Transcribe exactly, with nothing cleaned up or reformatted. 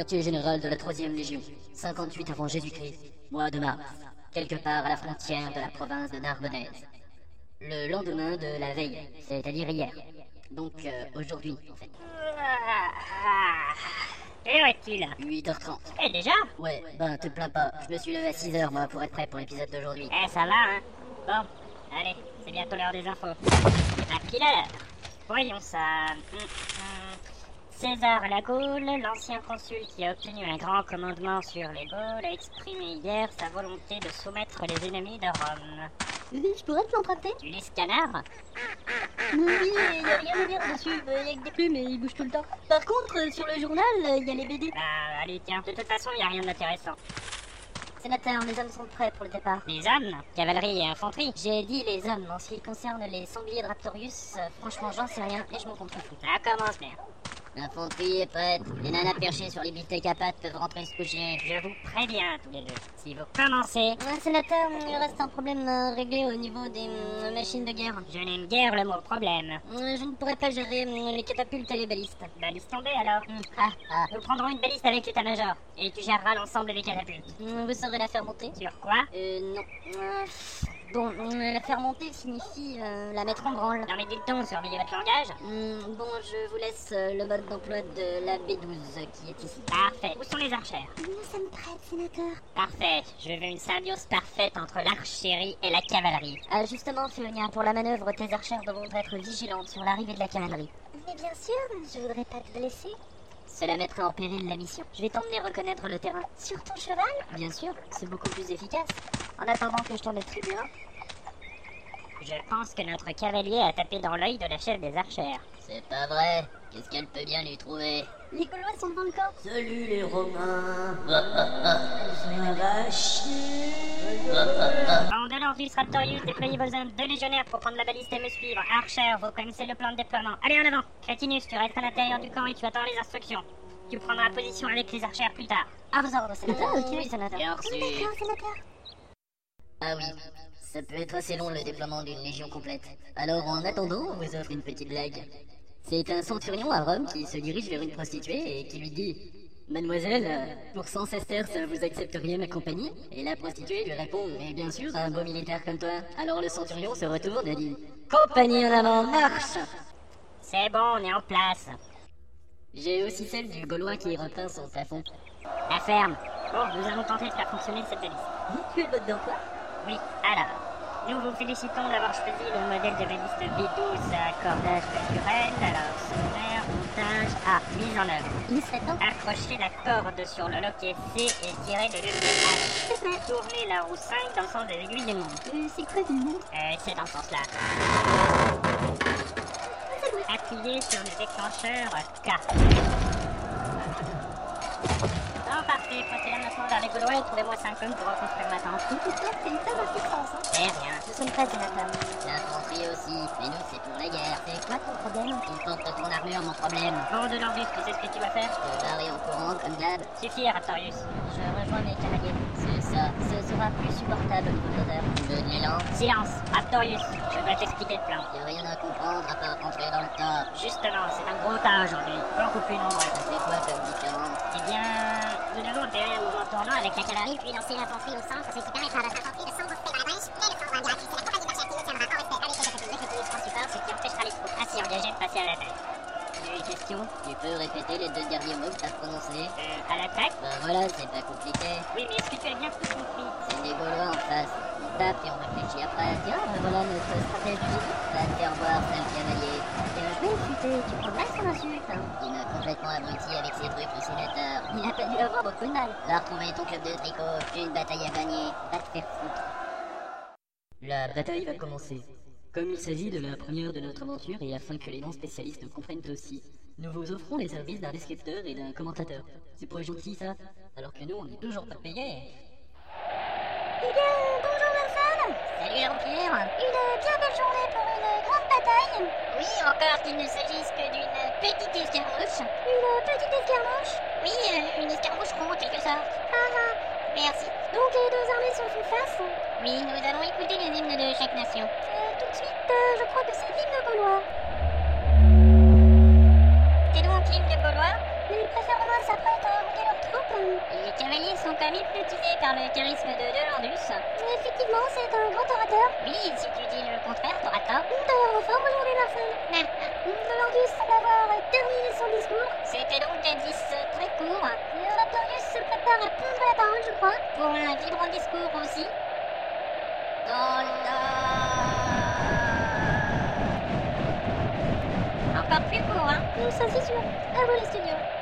quartier général de la troisième Légion, cinquante-huit avant Jésus-Christ, mois de mars, quelque part à la frontière de la province de Narbonnaise. Le lendemain de la veille, c'est-à-dire hier. Donc euh, aujourd'hui, en fait. Quelle heure es-tu là? huit heures trente. Eh déjà? Ouais, ben te plains pas, je me suis levé à six heures moi pour être prêt pour l'épisode d'aujourd'hui. Eh ça va hein? Bon, allez, c'est bientôt l'heure des infos. À qui l'heure? Voyons ça. Hum, hum. César Lagoule, l'ancien consul qui a obtenu un grand commandement sur les Gaules, a exprimé hier sa volonté de soumettre les ennemis de Rome. Oui, je pourrais te l'emprunter? Tu lis ce canard? Oui, il n'y a rien à dire dessus, il y a que des plumes et il bouge tout le temps. Par contre, euh, sur le journal, il y a les B D. Bah allez tiens, de toute façon il n'y a rien d'intéressant. Sénateur, les hommes sont prêts pour le départ. Les hommes? Cavalerie et infanterie? J'ai dit les hommes, en ce qui concerne les sangliers de Raptorius, euh, franchement j'en sais rien et je m'en contrefous. Ça commence bien. L'infanterie est prête, les nanas perchées sur les bistecs à pattes peuvent rentrer se coucher. Je vous préviens tous les deux, si vous commencez... Ouais, sénateur, il reste un problème à régler au niveau des euh, machines de guerre. Je n'aime guère le mot problème. Euh, Je ne pourrais pas gérer euh, les catapultes et les balistes. Balise tombée alors. Hum, Ah, ah. Nous prendrons une baliste avec l'état-major, et tu géreras l'ensemble des catapultes. Hum, Vous saurez la faire monter? Sur quoi? Euh, non. Euh, Bon, euh, la faire monter signifie euh, la mettre en branle. Non mais dis-le-donc, surveillez votre langage. Hum, Bon, je vous laisse euh, le mode d'emploi de la B douze qui est ici. Parfait. Où sont les archères? Nous sommes prêts, sénateur. Parfait. Je veux une symbiose parfaite entre l'archerie et la cavalerie. Ah, justement, Féonia, pour la manœuvre, tes archères devront être vigilantes sur l'arrivée de la cavalerie. Mais bien sûr, je voudrais pas te blesser. Cela mettrait en péril la mission. Je vais t'emmener reconnaître le terrain. Sur ton cheval? Bien sûr, c'est beaucoup plus efficace. En attendant que je t'en attribue un. Je pense que notre cavalier a tapé dans l'œil de la chef des archères. C'est pas vrai. Qu'est-ce qu'elle peut bien lui trouver? Les Gaulois sont devant le camp. Salut les Romains. Ça va chier. Bandolordus Raptorius, déployez vos hommes, deux légionnaires pour prendre la baliste et me suivre. Archère, vous connaissez le plan de déploiement. Allez en avant. Crétinus, tu restes à l'intérieur du camp et tu attends les instructions. Tu prendras position avec les archères plus tard. À vos ordres, sénateur. Ah, ok. Oui, sénateur. Bien reçu. D'accord, sénateur. Ah oui, ça peut être assez long le déploiement d'une légion complète. Alors en attendant, on vous offre une petite blague. C'est un centurion à Rome qui se dirige vers une prostituée et qui lui dit « Mademoiselle, euh, pour cent sesterces, vous accepteriez ma compagnie ?» Et la prostituée lui répond « Mais bien sûr, un beau militaire comme toi. » Alors le centurion se retourne et dit « Compagnie en avant, marche !» C'est bon, on est en place. J'ai aussi celle du Gaulois qui repeint son plafond. La ferme. Bon, nous allons tenter de faire fonctionner cette baliste. Tu es le mode d'emploi? Oui, alors. Nous vous félicitons d'avoir choisi le modèle de baliste B douze à cordage naturel. Alors, sommaire, montage, ah, mise en œuvre. Il serait temps. Accrochez la corde sur le loquet C et tirez le levier H. C'est fait. Tournez la roue cinq dans le sens des aiguilles des montres. Euh, c'est quoi du monde? Euh, c'est dans ce sens-là. Appuyez sur le déclencheur K. Non, parfait. Passez là maintenant vers les Gaulois et trouvez-moi cinq hommes pour reconstruire ma tente. C'est clair, c'est une table à puissance, hein. C'est rien. Nous sommes prêts, sénateur. L'infanterie aussi, mais nous c'est pour la guerre. C'est quoi ton problème? Il porte ton armure, mon problème. Bandolordus, tu sais ce que tu vas faire? Je barrer en courant comme d'hab. Suffit, Raptorius. Je rejoins mes cavaliers. C'est ça. Ce sera plus supportable au niveau de l'odeur. Tu veux de l'élan? Silence, Raptorius. Je dois t'expliquer le plan. Y'a rien à comprendre à part rentrer dans le tas. Justement, c'est un gros tas aujourd'hui. Beaucoup plus nombreux. Ça fait quoi comme différence? Eh bien, nous devons opérer un mouvement tournant avec la cavalerie, puis lancer l'infanterie au centre, ce qui permettra à votre infanterie de s'engouffrer dans la brèche, mais le centre indirectif, c'est la compagnie d'archères qui nous tiendra en respect avec les catapultes. Le crétinus prend support, ce qui empêchera les troupes ainsi engagées de passer à l'attaque. Une question? Tu peux répéter les deux derniers mots que t'as prononcés? Euh, à l'attaque? Ben voilà, c'est pas compliqué. Oui, mais est-ce que tu as bien tout compris? C'est des Gaulois en face. On tape et on réfléchit après. Tiens, euh, voilà notre stratège du génie. Va te faire voir, sale cavalier. Bien joué, futé, tu progresses son insulte. Il m'a complètement abruti avec ses trucs, le sénateur. Il a pas dû avoir beaucoup de mal. Va retrouver ton club de tricot. J'ai une bataille à gagner. Va te faire foutre. La bataille va commencer. Comme il s'agit de la première de notre aventure et afin que les non-spécialistes comprennent aussi, nous vous offrons les services d'un descripteur et d'un commentateur. C'est pour les gentils, ça? Alors que nous, on n'est toujours pas payés. Eh bien, bonjour Vincent. Salut, Empire. Une bien belle journée pour une grande bataille. Oui, encore qu'il ne s'agisse que d'une petite escarmouche. Une petite escarmouche. Oui, euh, une escarmouche ronde en quelque sorte. Ah ah. Merci. Donc les deux armées sont fait face. Oui, nous allons écouter les hymnes de chaque nation. Euh, tout de suite, euh, je crois que c'est l'hymne gaulois. C'est donc l'hymne gaulois? Les préfets gouvernement s'apprête à rouler leurs troupes. Les cavaliers sont comme hypnotisés par le charisme de Delandus. Effectivement, c'est un grand orateur. Oui, si tu dis le contraire, t'auras tort. D'ailleurs, en forme aujourd'hui, Marcel. Delandus semble avoir terminé son discours. C'était donc un dix très court. Et Raptorius se prépare à prendre la parole, je crois. Pour un vibrant discours aussi. Encore plus court, hein. Ça, c'est sûr. À vous, les studios.